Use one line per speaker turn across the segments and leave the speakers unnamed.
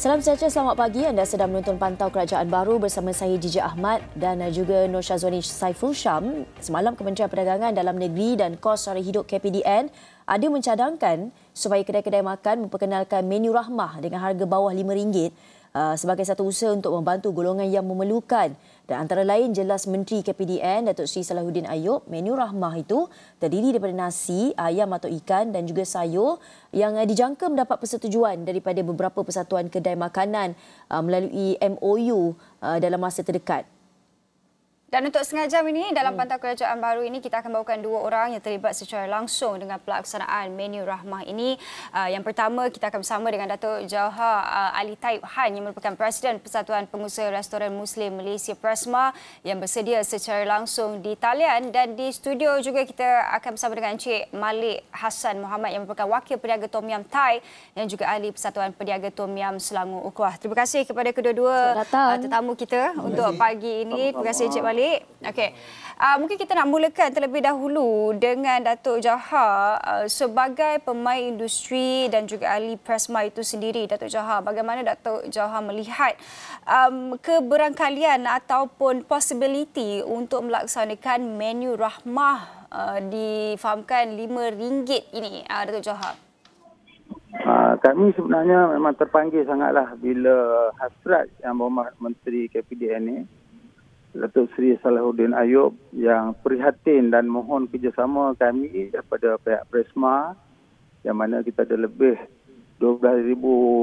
Salam sejahtera, selamat pagi. Anda sedang menonton Pantau Kerajaan Baru bersama saya Jiji Ahmad dan juga Nur Syazwani Saiful Syam. Semalam Kementerian Perdagangan Dalam Negeri dan Kos Sara Hidup KPDN ada mencadangkan supaya kedai-kedai makan memperkenalkan menu rahmah dengan harga bawah RM5 sebagai satu usaha untuk membantu golongan yang memerlukan. Dan antara lain jelas Menteri KPDN Datuk Seri Salahuddin Ayub, menu rahmah itu terdiri daripada nasi, ayam atau ikan dan juga sayur yang dijangka mendapat persetujuan daripada beberapa persatuan kedai makanan melalui MOU dalam masa terdekat.
Dan untuk setengah jam ini, dalam Pantau Kerajaan Baru ini, kita akan bawakan dua orang yang terlibat secara langsung dengan pelaksanaan menu rahmah ini. Yang pertama, kita akan bersama dengan Datuk Jauhar Ali Taib Han yang merupakan Presiden Persatuan Pengusaha Restoran Muslim Malaysia PRESMA yang bersedia secara langsung di talian. Dan di studio juga kita akan bersama dengan Encik Malik Hassan Muhammad yang merupakan Wakil Peniaga Tom Yam Thai dan juga Ahli Persatuan Peniaga Tom Yam Selangor Ukhuwah. Terima kasih kepada kedua-dua tetamu kita untuk pagi ini. Terima kasih Encik Malik. Okey. Mungkin kita nak mulakan terlebih dahulu dengan Datuk Jauhar sebagai pemain industri dan juga ahli PRESMA itu sendiri. Datuk Jauhar, bagaimana Datuk Jauhar melihat keberangkalian ataupun possibility untuk melaksanakan menu rahmah difahamkan RM5 ini, Datuk Jauhar?
Kami sebenarnya memang terpanggil sangatlah bila hasrat Yang Berhormat Menteri KPDN ini, Datuk Seri Salahuddin Ayub, yang prihatin dan mohon kerjasama kami daripada pihak PRESMA, yang mana kita ada lebih 12,000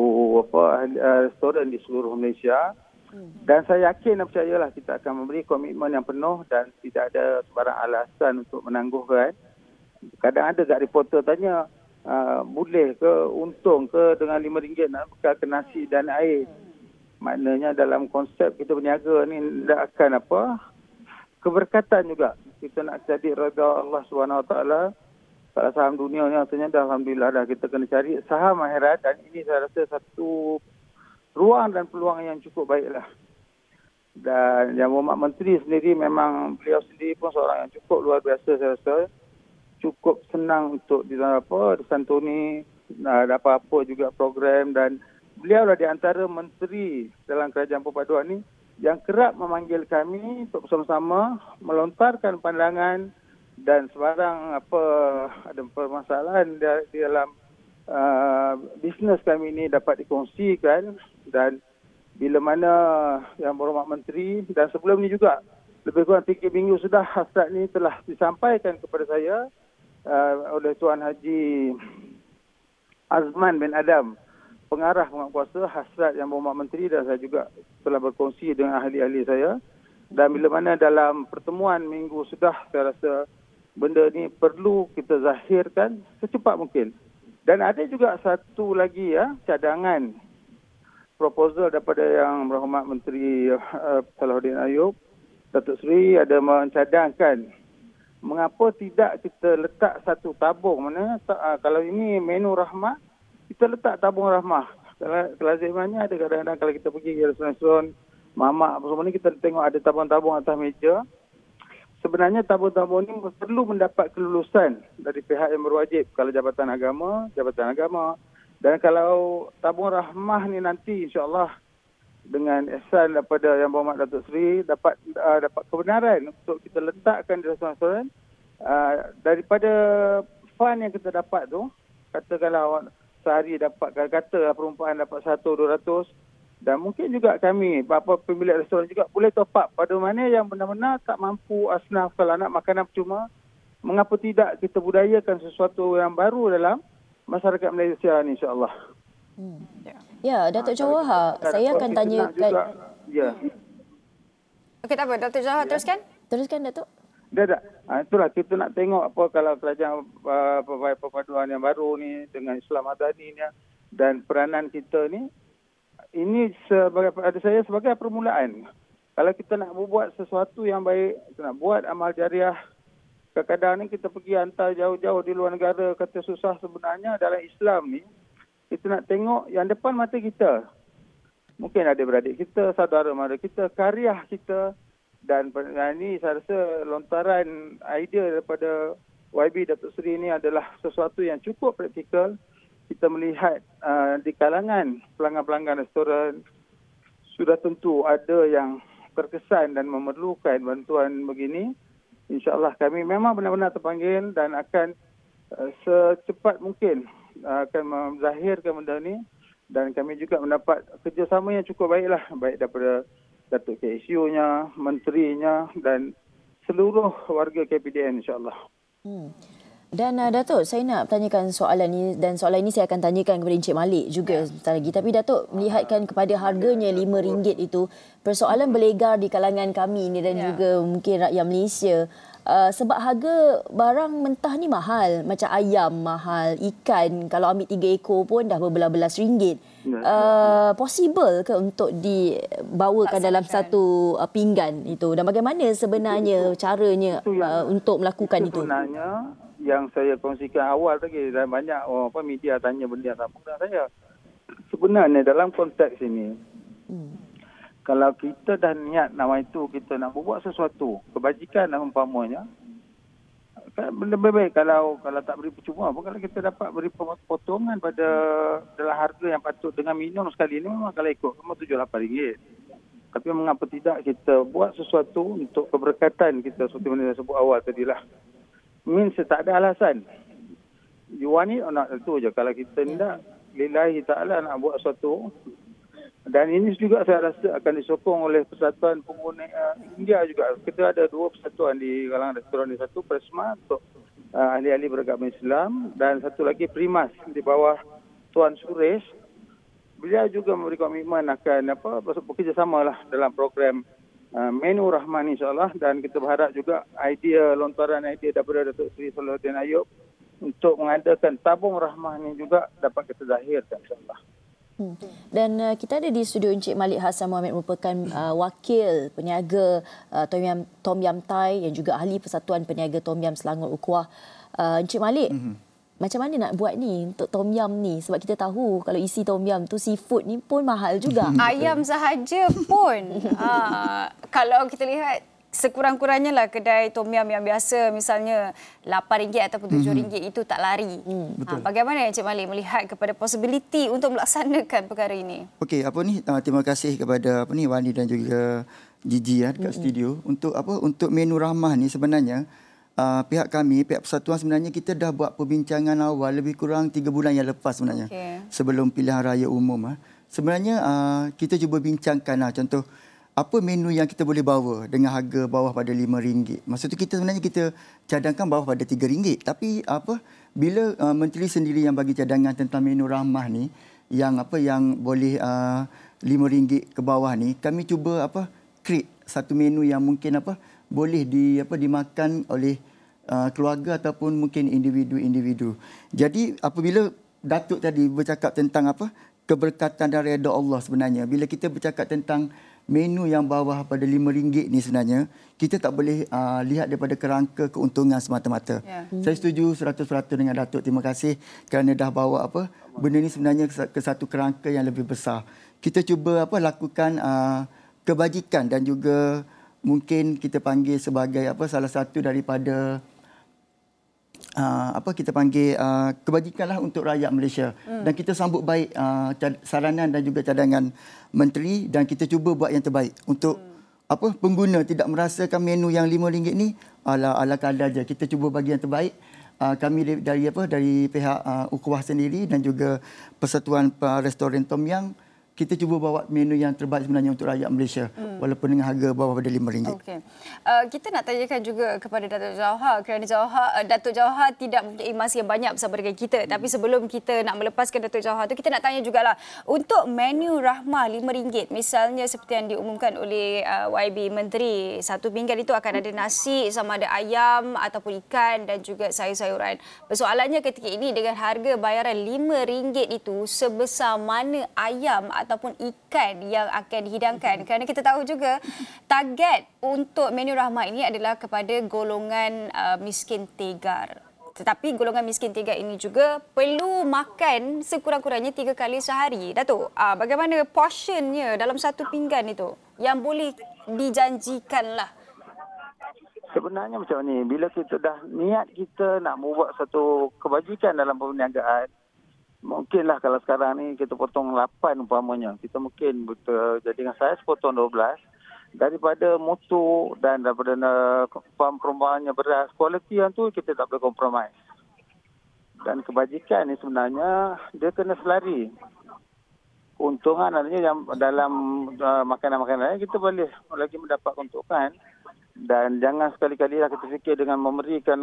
restoran di seluruh Malaysia. Dan saya yakin dan percayalah kita akan memberi komitmen yang penuh dan tidak ada sebarang alasan untuk menangguhkan. Kadang ada kat reporter tanya, boleh ke, untung ke dengan RM5 nak bekal ke nasi dan air. Maknanya dalam konsep kita berniaga ni tidak akan keberkatan juga. Kita nak jadi redha Allah SWT. Kalau saham dunia ni artinya dah alhamdulillah dah, kita kena cari saham akhirat, dan ini saya rasa satu ruang dan peluang yang cukup baiklah. Dan Yang Berhormat Menteri sendiri, memang beliau sendiri pun seorang yang cukup luar biasa, saya rasa. Cukup senang untuk disantuni, ada apa-apa juga program, dan beliau adalah di antara menteri dalam kerajaan perpaduan ini yang kerap memanggil kami untuk bersama-sama melontarkan pandangan dan sebarang ada permasalahan di dalam bisnes kami ini dapat dikongsikan. Dan bila mana Yang Berhormat Menteri, dan sebelum ini juga lebih kurang 3 minggu sudah hasrat ini telah disampaikan kepada saya oleh Tuan Haji Azman bin Adam, pengarah penguatkuasa hasrat Yang Berhormat Menteri, dan saya juga telah berkongsi dengan ahli-ahli saya. Dan bila mana dalam pertemuan minggu sudah, saya rasa benda ni perlu kita zahirkan secepat mungkin. Dan ada juga satu lagi cadangan proposal daripada Yang Berhormat Menteri Salahuddin Ayub, Datuk Seri ada mencadangkan mengapa tidak kita letak satu tabung. Mana kalau ini menu rahmah, kita letak tabung rahmah. Kelazimannya ada kadang-kadang kalau kita pergi ke restoran mamak apa semua ni, kita tengok ada tabung-tabung atas meja. Sebenarnya tabung-tabung ni perlu mendapat kelulusan dari pihak yang berwajib. Kalau jabatan agama. Dan kalau tabung rahmah ni nanti insya-Allah dengan ihsan daripada Yang Berhormat Datuk Seri dapat kebenaran untuk kita letakkan di restoran-restoran, daripada fund yang kita dapat tu, katakanlah sehari dapat, kata perempuan dapat 100-200, dan mungkin juga kami pemilik restoran juga boleh top up pada mana yang benar-benar tak mampu asnaf. Kalau nak makanan percuma, mengapa tidak kita budayakan sesuatu yang baru dalam masyarakat Malaysia ni, insya-Allah.
Ya, Datuk Jauhar, saya akan tanyakan.
Ya.
Okey, tak apa, Datuk Jauhar, teruskan.
Teruskan, Datuk.
Dah. Itulah kita nak tengok kalau kerajaan perpaduan yang baru ni dengan Islam Madani ni dan peranan kita ni, ini sebagai permulaan. Kalau kita nak buat sesuatu yang baik, kita nak buat amal jariah, kadang-kadang ni kita pergi hantar jauh-jauh di luar negara, kata susah. Sebenarnya dalam Islam ni, kita nak tengok yang depan mata kita. Mungkin ada beradik kita, saudara mara kita, karya kita. Dan ini saya rasa lontaran idea daripada YB Datuk Seri ini adalah sesuatu yang cukup praktikal. kita melihat di kalangan pelanggan-pelanggan restoran sudah tentu ada yang terkesan dan memerlukan bantuan begini. InsyaAllah kami memang benar-benar terpanggil dan akan secepat mungkin akan menzahirkan benda ini, dan kami juga mendapat kerjasama yang cukup baiklah, baik daripada Datuk KSU-nya, menterinya dan seluruh warga KPDN insyaAllah.
Dan Datuk, saya nak tanyakan soalan ini, dan soalan ini saya akan tanyakan kepada Encik Malik juga sebentar lagi. Tapi Datuk, melihatkan kepada harganya RM5 itu, persoalan berlegar di kalangan kami ini dan juga mungkin rakyat Malaysia. Sebab harga barang mentah ni mahal. Macam ayam mahal, ikan kalau ambil 3 ekor pun dah berbelas-belas ringgit. Possible ke untuk dibawakan dalam satu pinggan itu? Dan bagaimana sebenarnya caranya untuk melakukan itu?
Sebenarnya yang saya kongsikan awal tadi, dan banyak media tanya benda yang sama dengan saya. Sebenarnya dalam konteks ini, kalau kita dah niat nama itu, kita nak buat sesuatu kebajikan dan umpamanya, kan lebih baik kalau tak beri percuma pun, kalau kita dapat beri potongan pada dalam harga yang patut. Dengan minum sekali ini memang kalau ikut memang RM7-8. Tapi mengapa tidak kita buat sesuatu untuk keberkatan kita, seperti mana saya sebut awal tadilah. Tak ada alasan. You want it or not, itu je. Kalau kita tidak, lillahi ta'ala nak buat sesuatu. Dan ini juga saya rasa akan disokong oleh Persatuan Pengguna India juga. Kita ada 2 persatuan di kalangan restoran ini. Satu Presma untuk ahli-ahli beragama Islam, dan satu lagi Primas di bawah Tuan Suresh. Beliau juga memberi komitmen akan bekerjasama lah dalam program Menu Rahman insyaAllah, dan kita berharap juga lontaran idea daripada Datuk Seri Salahuddin Ayub untuk mengadakan tabung rahmah ini juga dapat kita zahirkan insyaAllah.
Dan kita ada di studio Encik Malik Hassan Mohammed, merupakan wakil peniaga Tom Yam Thai yang juga ahli Persatuan Peniaga Tom Yam Selangor Ukhuwah. Encik Malik, macam mana nak buat ni untuk tom yam ni? Sebab kita tahu kalau isi tom yam tu seafood ni pun mahal juga.
Ayam sahaja pun. Kalau kita lihat sekurang-kurangnya lah kedai tom yam yang biasa misalnya RM8 ataupun RM7 itu tak lari. Bagaimana Encik Malik melihat kepada possibility untuk melaksanakan perkara ini?
Okey, terima kasih kepada Wani dan juga Gigi dekat studio untuk menu rahmah ni. Sebenarnya pihak Persatuan sebenarnya kita dah buat perbincangan awal lebih kurang 3 bulan yang lepas sebenarnya. Sebelum pilihan raya umum. Sebenarnya kita cuba bincangkan contoh apa menu yang kita boleh bawa dengan harga bawah pada RM5. Maksud tu kita cadangkan bawah pada RM3. Tapi bila menteri sendiri yang bagi cadangan tentang menu rahmah ni yang boleh RM5 ke bawah ni, kami cuba create satu menu yang mungkin boleh dimakan oleh keluarga ataupun mungkin individu-individu. Jadi apabila Datuk tadi bercakap tentang keberkatan dan redha Allah sebenarnya, bila kita bercakap tentang menu yang bawah pada RM5 ni sebenarnya, kita tak boleh lihat daripada kerangka keuntungan semata-mata. Saya setuju 100% dengan Datuk. Terima kasih kerana dah bawa benda ni sebenarnya ke satu kerangka yang lebih besar. Kita cuba lakukan kebajikan dan juga mungkin kita panggil sebagai salah satu daripada kita panggil kebajikanlah untuk rakyat Malaysia. Dan kita sambut baik saranan dan juga cadangan menteri, dan kita cuba buat yang terbaik untuk pengguna tidak merasakan menu yang RM5 ni ala kadar je. Kita cuba bagi yang terbaik. Kami dari pihak Ukhuwah sendiri dan juga Persatuan Restoran Tom Yam, kita cuba bawa menu yang terbaik sebenarnya untuk rakyat Malaysia walaupun dengan harga bawah pada RM5.
Okey. Kita nak tanyakan juga kepada Datuk Jauhar kerana Datuk Jauhar tidak mempunyai masa yang banyak bersama dengan kita. Tapi sebelum kita nak melepaskan Datuk Jauhar tu, kita nak tanya jugalah untuk menu rahmah RM5, misalnya seperti yang diumumkan oleh YB Menteri, satu pinggan itu akan ada nasi, sama ada ayam ataupun ikan dan juga sayur-sayuran. Persoalannya ketika ini dengan harga bayaran RM5 itu, sebesar mana ayam ataupun ikan yang akan dihidangkan, kerana kita tahu juga target untuk menu rahmah ini adalah kepada golongan miskin tegar. Tetapi golongan miskin tegar ini juga perlu makan sekurang-kurangnya 3 kali sehari. Datuk, bagaimana portionnya dalam satu pinggan itu yang boleh dijanjikanlah?
Sebenarnya macam ni, bila kita dah niat kita nak membuat satu kebajikan dalam perniagaan, Mungkinlah kalau sekarang ni kita potong 8 umpamanya. Kita mungkin jadi dengan saya potong 12. Daripada mutu dan daripada perombakannya beras, kualiti yang tu kita tak boleh kompromis. Dan kebajikan ni sebenarnya dia kena selari. Keuntungan adanya yang dalam makanan-makanan lain kita boleh lagi mendapat keuntungan. Dan jangan sekali-kali lah kita fikir dengan memberikan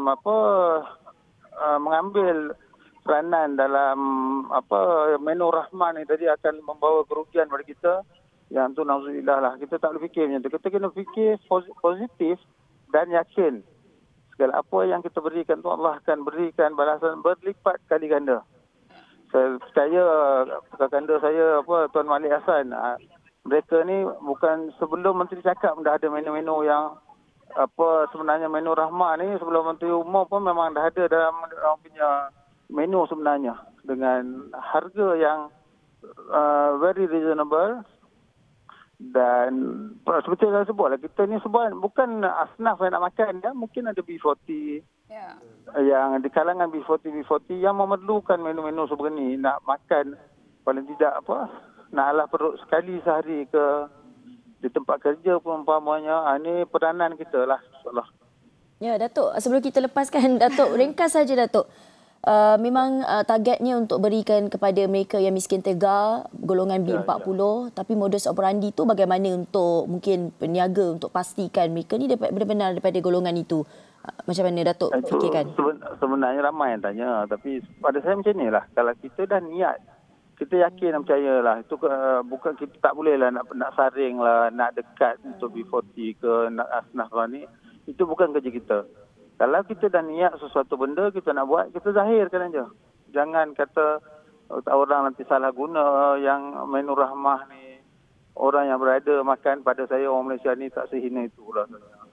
mengambil peranan dalam menu rahmah ni tadi akan membawa kerugian pada kita. Yang tu nauzubillah lah. Kita tak boleh fikir macam tu. Kita kena fikir positif dan yakin. Segala apa yang kita berikan tu Allah akan berikan balasan berlipat kali ganda. Saya percaya kakanda saya Tuan Malik Hassan, mereka ni bukan sebelum menteri cakap dah ada menu-menu yang sebenarnya menu rahmah ni sebelum menteri umum pun memang dah ada dalam punya menu sebenarnya dengan harga yang very reasonable. Dan seperti saya sebutlah, kita ni bukan asnaf yang nak makan ya. Mungkin ada B40 yang di kalangan B40 yang memerlukan menu-menu seperti ni, nak makan paling tidak naklah perut sekali sehari ke di tempat kerja pun umpamanya. Ini peranan kita lah, insyaAllah.
Ya, Datuk, sebelum kita lepaskan Datuk, ringkas saja Datuk. Memang targetnya untuk berikan kepada mereka yang miskin tegar golongan B40, tapi modus operandi tu bagaimana untuk mungkin peniaga untuk pastikan mereka ni benar-benar daripada golongan itu. Macam mana Datuk fikirkan?
Sebenarnya ramai yang tanya, tapi pada saya macam ni lah. Kalau kita dah niat, kita yakin dan percaya lah. Itu bukan kita tak boleh lah nak saring lah, nak dekat untuk B40 ke nak asnaf ni. Itu bukan kerja kita. Kalau kita dah niat sesuatu benda kita nak buat, kita zahirkan aja. Jangan kata orang nanti salah guna yang menu rahmah ni. Orang yang berada makan pada saya, orang Malaysia ni tak sehina itu lah.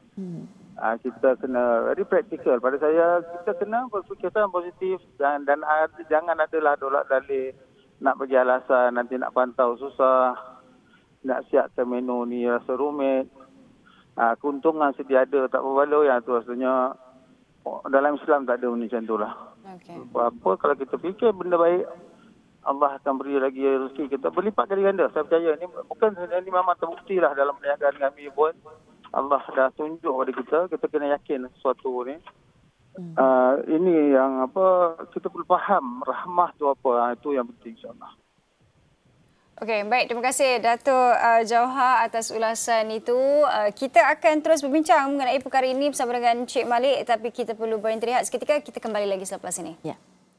Kita kena very practical. Pada saya, kita kena berfikiran positif dan jangan adalah dolak dalih nak bagi alasan nanti nak pantau susah, nak siapkan menu ni rasa rumit. Keuntungan sedia ada tak berbaloi, yang tu rasanya dalam Islam tak ada macam tu lah. Okay. Apa kalau kita fikir benda baik, Allah akan beri lagi rezeki kita berlipat kali ganda. Saya percaya ni memang terbukti lah dalam perniagaan kami pun. Allah dah tunjuk pada kita kena yakin sesuatu ni. Ini yang kita perlu faham rahmah tu apa. Itu yang penting, insyaAllah.
Okey, baik. Terima kasih Datuk Jauhar atas ulasan itu. Kita akan terus berbincang mengenai perkara ini bersama dengan Encik Malik, tapi kita perlu berhenti seketika. Kita kembali lagi selepas ini. Ya.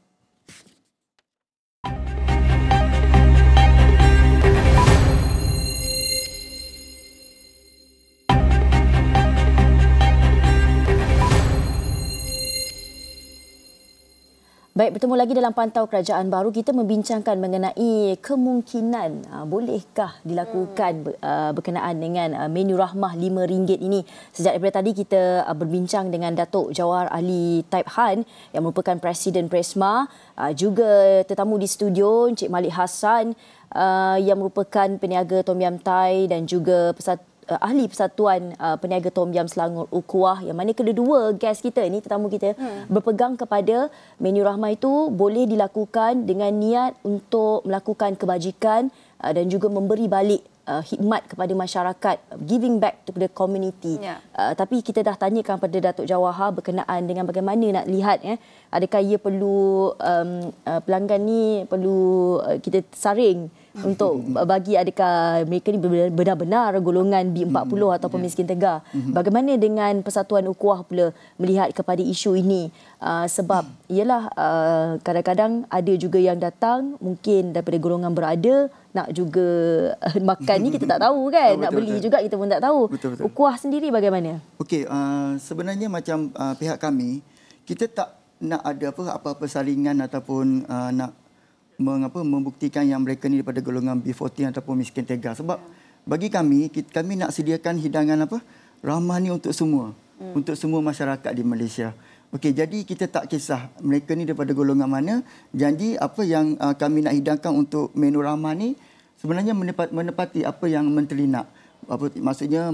Baik, bertemu lagi dalam Pantau Kerajaan Baru. Kita membincangkan mengenai kemungkinan bolehkah dilakukan berkenaan dengan menu rahmah RM5 ini. Sejak daripada tadi kita berbincang dengan Datuk Jawahar Ali Taib Han yang merupakan Presiden Presma, juga tetamu di studio Encik Malik Hassan yang merupakan peniaga Tom Yam Thai dan juga ahli Persatuan Peniaga Tom Yam Selangor Ukhuwah, yang mana kedua-dua guest kita ni, tetamu kita, berpegang kepada menu rahmah itu boleh dilakukan dengan niat untuk melakukan kebajikan dan juga memberi balik khidmat kepada masyarakat, giving back to the community. Tapi kita dah tanyakan pada Datuk Jawahar berkenaan dengan bagaimana nak lihat adakah ia perlu pelanggan ni perlu kita saring untuk bagi adakah mereka ni benar-benar golongan B40 ataupun miskin tegar. Bagaimana dengan Persatuan Ukhuwah pula melihat kepada isu ini? Sebab ialah kadang-kadang ada juga yang datang mungkin daripada golongan berada, nak juga makan ni kita tak tahu kan, nak beli juga kita pun tak tahu. Ukhuwah sendiri bagaimana?
Okey, sebenarnya macam pihak kami, kita tak nak ada apa-apa saringan ataupun nak membuktikan yang mereka ni daripada golongan B40 ataupun miskin tegar. Sebab bagi kami nak sediakan hidangan rahmah ni untuk semua, untuk semua masyarakat di Malaysia. Okey, jadi kita tak kisah mereka ni daripada golongan mana. Janji apa yang kami nak hidangkan untuk menu rahmah ni sebenarnya menepati apa yang menteri nak. Maksudnya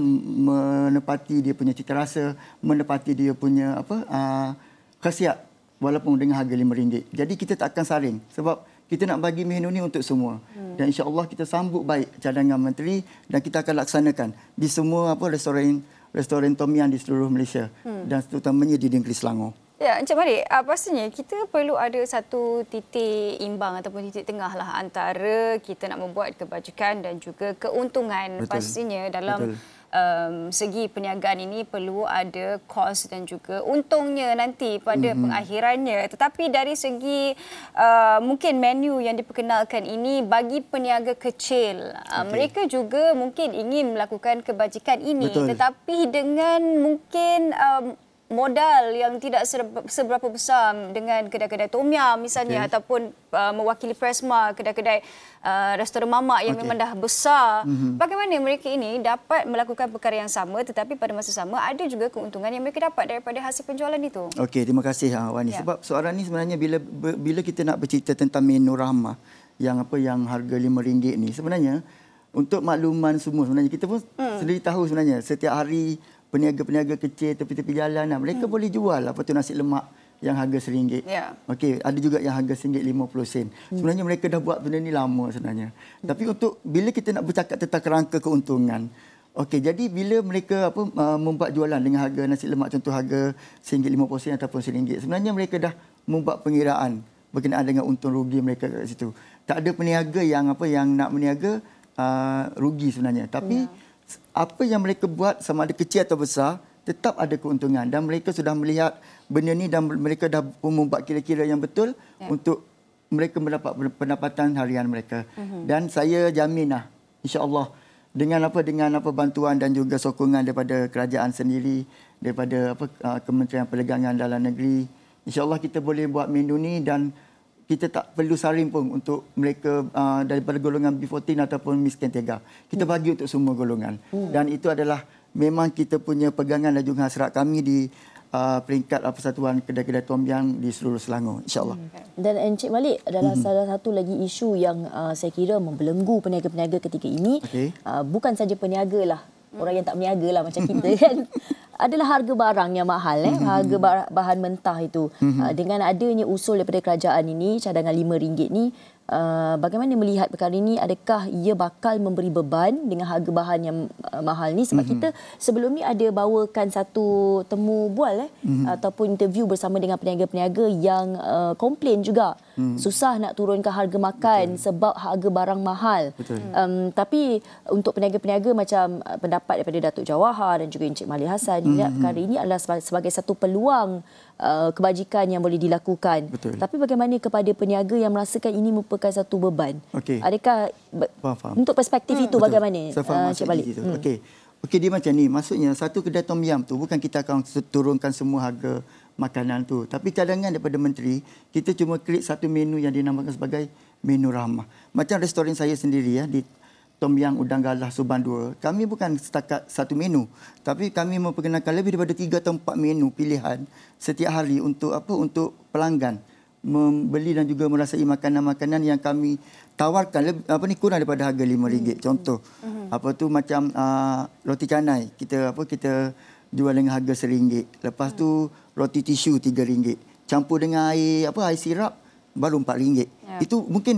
menepati dia punya cita rasa, menepati dia punya khasiat walaupun dengan harga RM5. Jadi kita tak akan saring sebab kita nak bagi menu ni untuk semua. Dan insya-Allah kita sambut baik cadangan menteri dan kita akan laksanakan di semua restoran tom yum di seluruh Malaysia dan terutamanya di Negeri Selangor.
Ya, Encik Malik, pastinya kita perlu ada satu titik imbang ataupun titik tengah lah antara kita nak membuat kebajikan dan juga keuntungan.
Betul.
Pastinya dalam segi perniagaan ini perlu ada kos dan juga untungnya nanti pada pengakhirannya. Tetapi dari segi mungkin menu yang diperkenalkan ini bagi peniaga kecil, mereka juga mungkin ingin melakukan kebajikan ini.
Betul.
Tetapi dengan mungkin modal yang tidak seberapa besar dengan kedai-kedai tom yum misalnya ataupun mewakili Presma, kedai-kedai restoran mamak yang memang dah besar. Bagaimana mereka ini dapat melakukan perkara yang sama tetapi pada masa sama ada juga keuntungan yang mereka dapat daripada hasil penjualan itu?
Okey, terima kasih Wani. Sebab soalan ni sebenarnya bila kita nak bercerita tentang menu rahmah yang harga RM5 ni, sebenarnya untuk makluman semua, sebenarnya kita pun sendiri tahu sebenarnya setiap hari peniaga-peniaga kecil tepi-tepi jalan mereka boleh jual nasi lemak yang harga RM1. Okey, ada juga yang harga RM1.50. Sebenarnya mereka dah buat benda ni lama sebenarnya. Tapi untuk bila kita nak bercakap tentang kerangka keuntungan, okey, jadi bila mereka membuat jualan dengan harga nasi lemak contoh harga RM1.50 ataupun RM1, sebenarnya mereka dah membuat pengiraan berkenaan dengan untung rugi mereka kat situ. Tak ada peniaga yang nak meniaga rugi sebenarnya. Tapi apa yang mereka buat sama ada kecil atau besar tetap ada keuntungan dan mereka sudah melihat benda ni dan mereka dah membuat kira-kira yang betul untuk mereka mendapat pendapatan harian mereka. Dan saya jaminlah insya-Allah dengan bantuan dan juga sokongan daripada kerajaan sendiri, daripada Kementerian Perdagangan Dalam Negeri, insya-Allah kita boleh buat menu ni dan kita tak perlu saring pun untuk mereka daripada golongan B14 ataupun miskin tiga. Kita bagi untuk semua golongan. Dan itu adalah memang kita punya pegangan dan juga hasrat kami di peringkat Persatuan Kedai-Kedai Tom Yum di seluruh Selangor, insya-Allah.
Dan Encik Malik adalah salah satu lagi isu yang saya kira membelenggu peniaga-peniaga ketika ini. Bukan saja peniaga lah, orang yang tak berniaga lah macam kita kan. Adalah harga barang yang mahal, harga bahan mentah itu. Dengan adanya usul daripada kerajaan ini, cadangan RM5 ni, bagaimana melihat perkara ini? Adakah ia bakal memberi beban dengan harga bahan yang mahal ni? Sebab kita sebelum ni ada bawakan satu temu bual ataupun interview bersama dengan peniaga-peniaga yang komplain juga. Susah nak turunkan harga makan sebab harga barang mahal. Tapi untuk peniaga-peniaga macam pendapat daripada Datuk Jawahar dan juga Encik Malik Hassan, perkara ini adalah sebagai satu peluang kebajikan yang boleh dilakukan. Tapi bagaimana kepada peniaga yang merasakan ini merupakan satu beban? Adakah untuk perspektif itu bagaimana?
Saya faham Encik Malik. Okey, dia macam ni. Maksudnya satu kedai tom yum tu bukan kita akan turunkan semua harga makanan tu. Tapi cadangan daripada menteri, kita cuma create satu menu yang dinamakan sebagai menu rahmah. Macam restoran saya sendiri di Tom Yum Udang Galah Suban 2, kami bukan setakat satu menu, tapi kami memperkenalkan lebih daripada 3 atau 4 menu pilihan setiap hari untuk pelanggan membeli dan juga merasai makanan-makanan yang kami tawarkan kurang daripada harga RM5. Contoh macam roti canai kita jual dengan harga RM1. Lepas tu roti tisu RM3. Campur dengan air sirap baru RM4. Itu mungkin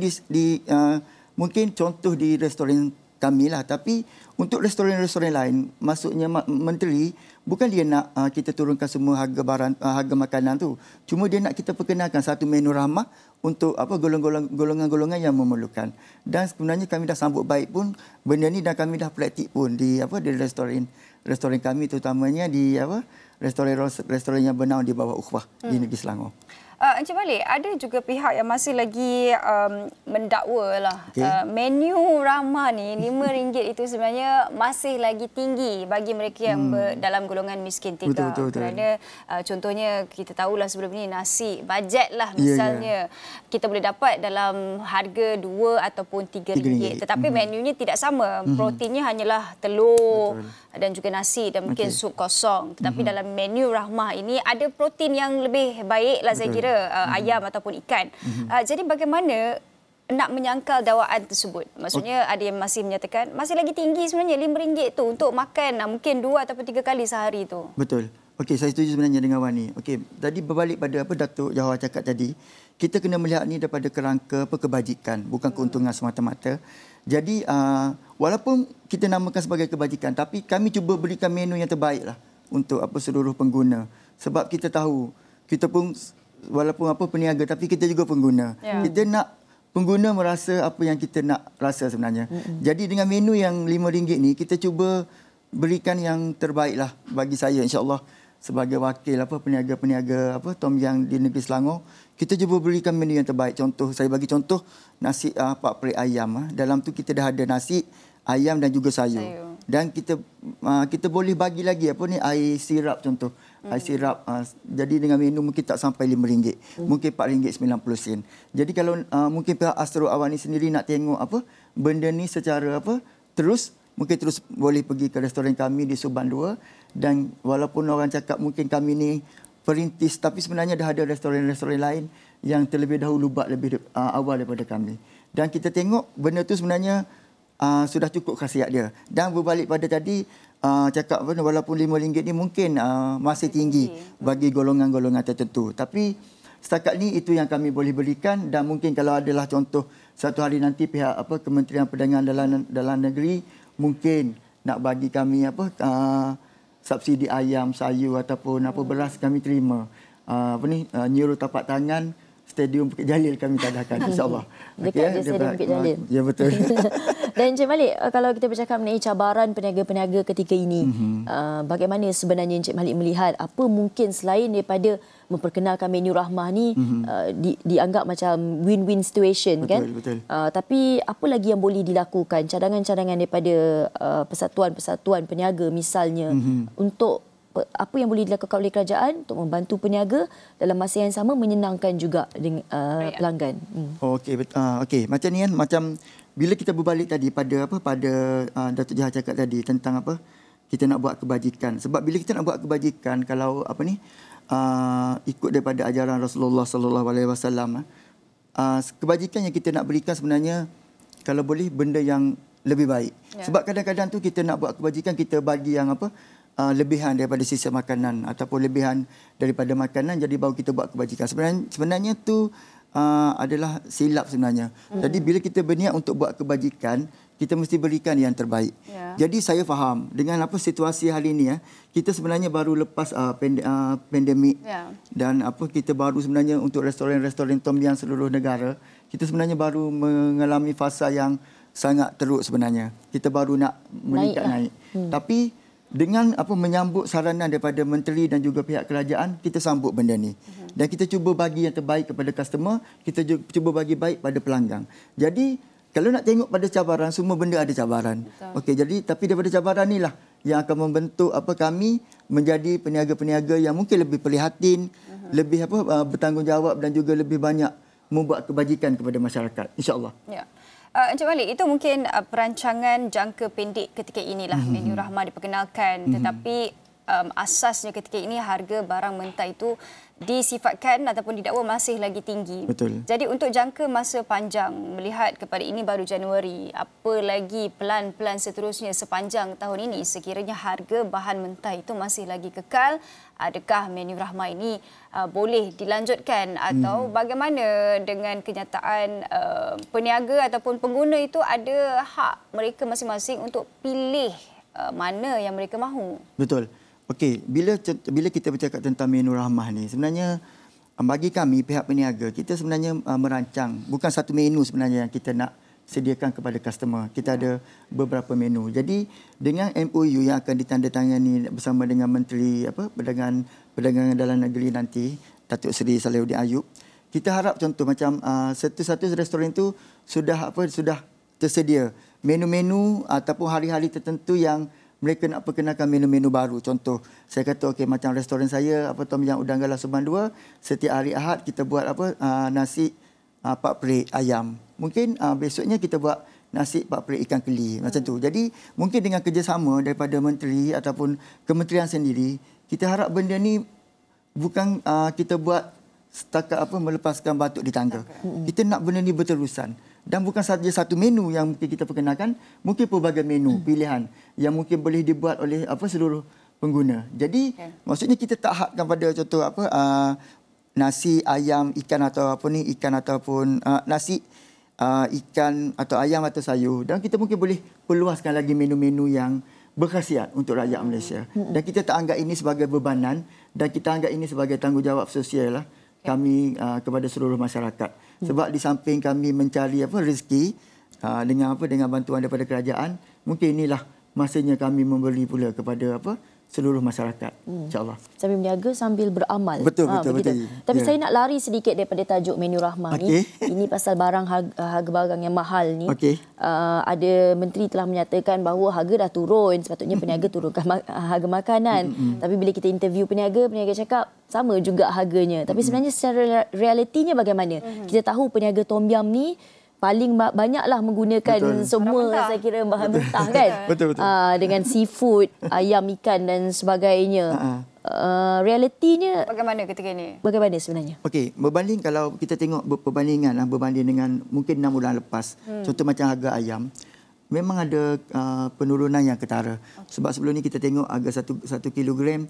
mungkin contoh di restoran kami lah, tapi untuk restoran-restoran lain, maksudnya menteri bukan dia nak kita turunkan semua harga makanan tu. Cuma dia nak kita perkenalkan satu menu rahmah untuk golongan-golongan yang memerlukan. Dan sebenarnya kami dah sambut baik pun benda ni dan kami dah praktik pun di restoran kami, terutamanya di restoran yang bernaung di bawah Ukhuwah di Negeri Selangor.
Encik Malik, ada juga pihak yang masih lagi mendakwa lah. Menu rahmah ni RM5 itu sebenarnya masih lagi tinggi bagi mereka yang dalam golongan miskin tiga.
Betul.
Kerana contohnya kita tahulah sebelum ni nasi bajet lah misalnya kita boleh dapat dalam harga RM2 ataupun RM3. Tetapi menunya tidak sama. Proteinnya hanyalah telur dan juga nasi dan mungkin sup kosong. Tetapi dalam menu rahmah ini ada protein yang lebih baik lah saya kira. Ayam ataupun ikan. Jadi bagaimana nak menyangkal dakwaan tersebut? Maksudnya ada yang masih menyatakan masih lagi tinggi sebenarnya RM5 tu untuk makan mungkin 2 ataupun 3 kali sehari tu.
Betul. Okey, saya setuju sebenarnya dengan Wani. Okey, tadi berbalik pada Datuk Jawahar cakap tadi, kita kena melihat ni daripada kerangka kebajikan, bukan keuntungan semata-mata. Jadi walaupun kita namakan sebagai kebajikan, tapi kami cuba berikan menu yang terbaik lah untuk seluruh pengguna. Sebab kita tahu, kita pun walaupun peniaga, tapi kita juga pengguna. Kita nak pengguna merasa apa yang kita nak rasa sebenarnya. Jadi dengan menu yang RM5 ni, kita cuba berikan yang terbaik lah bagi saya, insyaAllah. Sebagai wakil peniaga-peniaga Tom Yum di negeri Selangor, kita cuba berikan menu yang terbaik. Contoh, saya bagi contoh nasi pak perik ayam. Dalam tu kita dah ada nasi, ayam dan juga sayur. Dan kita boleh bagi lagi air sirap contoh. Air sirap. Jadi dengan menu mungkin tak sampai RM5. Mungkin RM4.90. Jadi kalau mungkin pihak Astro Awani sendiri nak tengok benda ni secara mungkin terus boleh pergi ke restoran kami di Subang 2. Dan walaupun orang cakap mungkin kami ni perintis, tapi sebenarnya dah ada restoran-restoran lain yang terlebih dahulu buat lebih awal daripada kami. Dan kita tengok benda tu sebenarnya sudah cukup khasiat dia. Dan berbalik pada tadi, cakap walaupun RM5 ni mungkin masih tinggi bagi golongan-golongan tertentu. Tapi setakat ni itu yang kami boleh berikan. Dan mungkin kalau adalah contoh satu hari nanti pihak Kementerian Perdagangan dalam negeri mungkin nak bagi kami subsidi ayam, sayur ataupun beras, kami terima. Nyuruh tapak tangan Stadium Bukit Jalil kami tadahkan, insyaAllah.
Dekat je Stadium Bukit Jalil.
Ya, betul.
Dan Encik Malik, kalau kita bercakap mengenai cabaran peniaga-peniaga ketika ini, bagaimana sebenarnya Encik Malik melihat apa mungkin selain daripada memperkenalkan menu Rahmah ni dianggap macam win-win situation,
betul,
kan?
Betul.
Tapi apa lagi yang boleh dilakukan? Cadangan-cadangan daripada persatuan-persatuan peniaga misalnya untuk apa yang boleh dilakukan oleh kerajaan untuk membantu peniaga dalam masa yang sama menyenangkan juga dengan pelanggan.
Okey, macam ni kan, macam bila kita berbalik tadi pada Datuk Jahar cakap tadi tentang kita nak buat kebajikan. Sebab bila kita nak buat kebajikan, kalau ikut daripada ajaran Rasulullah sallallahu alaihi wasallam, kebajikan yang kita nak berikan sebenarnya kalau boleh benda yang lebih baik. Sebab kadang-kadang tu kita nak buat kebajikan, kita bagi yang lebihan daripada sisa makanan ataupun lebihan daripada makanan, jadi baru kita buat kebajikan. Sebenarnya tu adalah silap sebenarnya. Jadi bila kita berniat untuk buat kebajikan, kita mesti berikan yang terbaik. Jadi saya faham dengan situasi hari ini, kita sebenarnya baru lepas pandemik dan kita baru sebenarnya untuk restoran-restoran Tom Yum seluruh negara, kita sebenarnya baru mengalami fasa yang sangat teruk sebenarnya. Kita baru nak meningkat naik. Tapi dengan menyambut saranan daripada menteri dan juga pihak kerajaan, kita sambut benda ni. Dan kita cuba bagi yang terbaik kepada customer, kita cuba bagi baik pada pelanggan. Jadi kalau nak tengok pada cabaran, semua benda ada cabaran. Okey, jadi tapi daripada cabaran inilah yang akan membentuk kami menjadi peniaga-peniaga yang mungkin lebih prihatin, lebih bertanggungjawab dan juga lebih banyak membuat kebajikan kepada masyarakat, insya-Allah.
Ya. Encik Malik, itu mungkin perancangan jangka pendek ketika inilah menu Rahmah diperkenalkan. Tetapi asasnya ketika ini harga barang mentah itu disifatkan ataupun didakwa masih lagi tinggi.
Betul.
Jadi untuk jangka masa panjang, melihat kepada ini baru Januari, apa lagi plan-plan seterusnya sepanjang tahun ini sekiranya harga bahan mentah itu masih lagi kekal? Adakah menu Rahmah ini boleh dilanjutkan atau bagaimana dengan kenyataan peniaga ataupun pengguna itu ada hak mereka masing-masing untuk pilih mana yang mereka mahu?
Betul. Okey, bila kita bercakap tentang menu Rahmah ni, sebenarnya bagi kami pihak peniaga, kita sebenarnya merancang bukan satu menu sebenarnya yang kita nak sediakan kepada customer. Kita ada beberapa menu. Jadi dengan MOU yang akan ditandatangani bersama dengan Menteri Perdagangan Dalam Negeri nanti, Datuk Seri Salihuddin Ayub, kita harap contoh macam satu-satu restoran itu sudah tersedia menu-menu ataupun hari-hari tertentu yang mereka nak perkenalkan menu-menu baru. Contoh, saya kata macam restoran saya Tom Yum Udang Galah Subang 2, setiap hari Ahad kita buat nasi pak perik ayam. Mungkin besoknya kita buat nasi pak perik ikan keli macam tu. Jadi mungkin dengan kerjasama daripada menteri ataupun kementerian sendiri, kita harap benda ni bukan kita buat setakat melepaskan batuk di tangga. Kita nak benda ni berterusan. Dan bukan sahaja satu menu yang mungkin kita perkenalkan, mungkin pelbagai menu pilihan yang mungkin boleh dibuat oleh seluruh pengguna. Jadi maksudnya kita tak hadkan pada contoh nasi, ayam, ikan atau apa ni, ikan ataupun nasi, ikan atau ayam atau sayur. Dan kita mungkin boleh perluaskan lagi menu-menu yang berkhasiat untuk rakyat Malaysia. Dan kita tak anggap ini sebagai bebanan dan kita anggap ini sebagai tanggungjawab sosial lah kami kepada seluruh masyarakat. Sebab di samping kami mencari rezeki dengan bantuan daripada kerajaan, mungkin inilah masanya kami memberi pula kepada seluruh masyarakat, insya-Allah.
Sambil berniaga sambil beramal.
Betul.
Tapi saya nak lari sedikit daripada tajuk menu Rahmah ni. Ini pasal harga barang yang mahal ni. Ada menteri telah menyatakan bahawa harga dah turun, sepatutnya peniaga turunkan harga makanan. Tapi bila kita interview peniaga cakap sama juga harganya. Tapi sebenarnya secara realitinya bagaimana? Kita tahu peniaga tom yum ni paling banyaklah menggunakan semua saya kira bahan mentah kan.
Betul.
Dengan seafood, ayam, ikan dan sebagainya. Realitinya
Bagaimana ketika ini?
Bagaimana sebenarnya?
Okey, berbanding kalau kita tengok berbanding dengan mungkin 6 bulan lepas. Contoh macam harga ayam, memang ada penurunan yang ketara. Sebab sebelum ni kita tengok harga 1 kilogram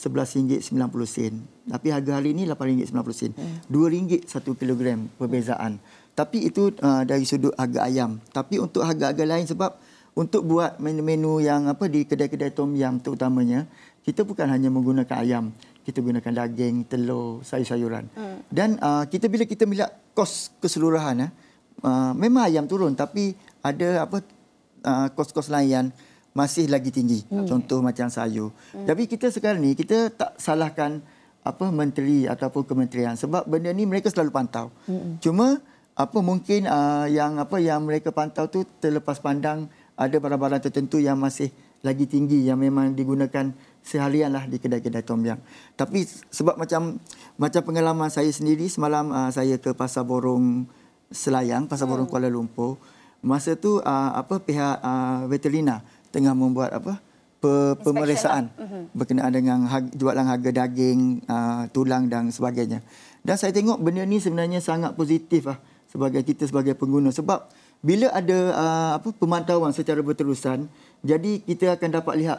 RM11.90. Tapi harga hari ini RM8.90. RM2 1 kilogram perbezaan. Tapi itu dari sudut harga ayam. Tapi untuk harga-harga lain, sebab untuk buat menu-menu yang di kedai-kedai tom yum terutamanya, kita bukan hanya menggunakan ayam. Kita gunakan daging, telur, sayur-sayuran. Dan bila kita melihat kos keseluruhan, memang ayam turun. Tapi ada kos-kos lain yang masih lagi tinggi. Contoh macam sayur. Tapi kita sekarang ni, kita tak salahkan menteri ataupun kementerian. Sebab benda ni mereka selalu pantau. Cuma mungkin yang mereka pantau tu terlepas pandang ada barang-barang tertentu yang masih lagi tinggi yang memang digunakan seharian lah di kedai-kedai tom yum. Tapi sebab macam pengalaman saya sendiri, semalam saya ke Pasar Borong Selayang, Pasar Borong Kuala Lumpur. Masa tu pihak veterina tengah membuat pemeriksaan berkenaan dengan jualan harga daging, tulang dan sebagainya. Dan saya tengok benda ni sebenarnya sangat positif sebagai kita sebagai pengguna, sebab bila ada pemantauan secara berterusan, jadi kita akan dapat lihat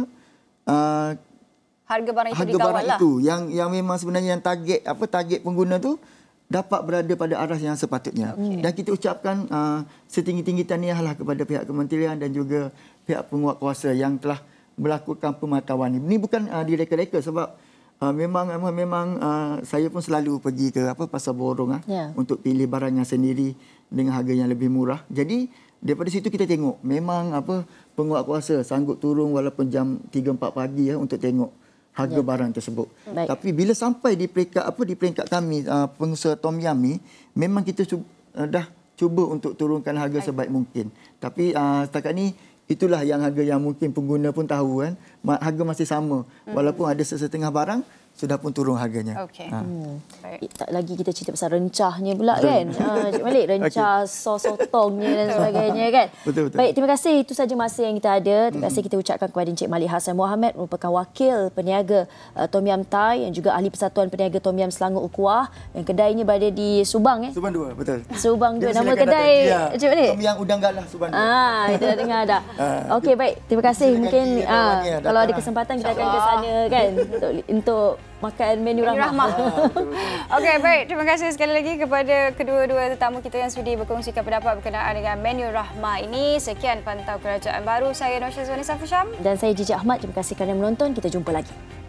harga barang itu
harga barang itu yang memang sebenarnya yang target pengguna tu dapat berada pada arah yang sepatutnya. Dan kita ucapkan setinggi-tinggi tahniahlah kepada pihak kementerian dan juga pihak penguatkuasa yang telah melakukan pemantauan ini. Ini bukan direka-reka, sebab memang saya pun selalu pergi ke Pasar Borong untuk pilih barang yang sendiri dengan harga yang lebih murah. Jadi daripada situ kita tengok memang penguatkuasa sanggup turun walaupun jam 3-4 pagi untuk tengok harga barang tersebut. Baik. Tapi bila sampai di peringkat kami pengusaha tom yum ni, memang kita dah cuba untuk turunkan harga sebaik mungkin. Tapi setakat ni itulah yang harga yang mungkin pengguna pun tahu kan, harga masih sama walaupun ada setengah barang sudah pun turun harganya.
Okey.
Tak lagi kita cerita pasal rencahnya pula kan. Cik Malik, rencah sos sotongnya dan sebagainya kan.
Betul.
Baik, terima kasih. Itu saja masa yang kita ada. Terima kasih kita ucapkan kepada Encik Malik Hassan Mohamad, merupakan wakil peniaga Tom Yum Thai dan juga ahli Persatuan Peniaga Tom Yum Selangor Ukuah, yang kedainya berada di Subang.
Subang 2, betul.
Subang 2. Nama kedai Encik Malik?
Tom Yum Udang Galah Subang 2.
Kita dah dengar dah. Okey, baik. Terima kasih. Mungkin kalau ada kesempatan kita akan ke sana kan untuk makan menu Rahmah.
Okey, baik. Terima kasih sekali lagi kepada kedua-dua tetamu kita yang sudi berkongsikan pendapat berkenaan dengan menu Rahmah ini. Sekian Pantau Kerajaan Baru. Saya Noshazwani Safusham.
Dan saya Gigi Ahmad. Terima kasih kerana menonton. Kita jumpa lagi.